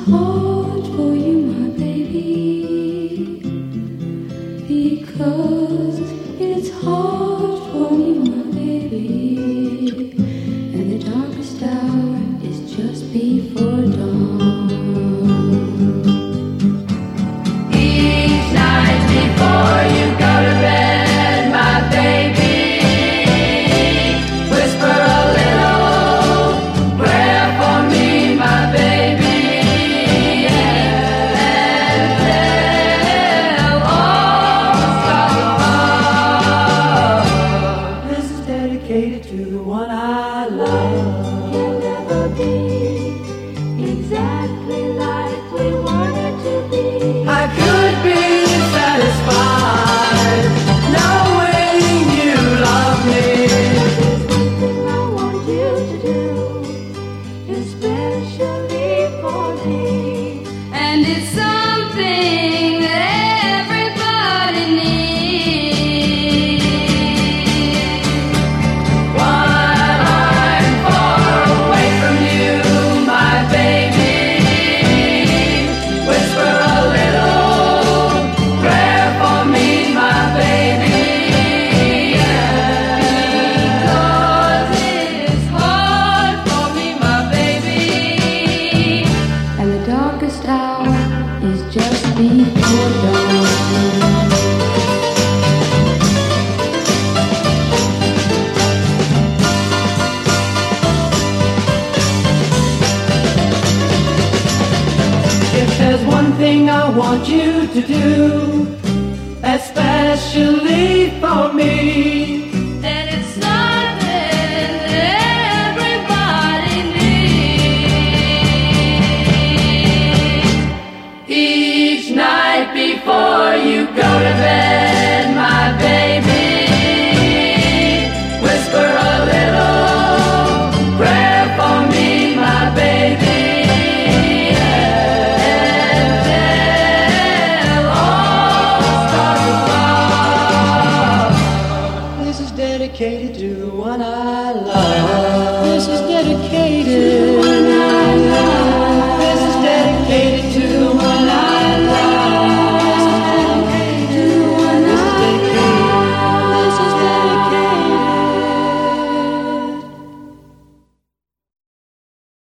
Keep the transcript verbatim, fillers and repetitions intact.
hard for you, my baby, because it's hard for me, my baby, and the darkest hour is just before dawn. Each night before you go to bed, my baby, whisper a little prayer for me, my baby, and tell all the This is dedicated to the one I love. can never be exactly like we wanted to be. I could be satisfied knowing you love me. There's one thing I want you to do, especially for me, and it's something that everybody needs. While I'm far away from you, my baby, whisper a little prayer for me, my baby, Because it's hard for me, my baby, and the darkest hour is just before dawn. If there's one thing I want you to do, especially for me,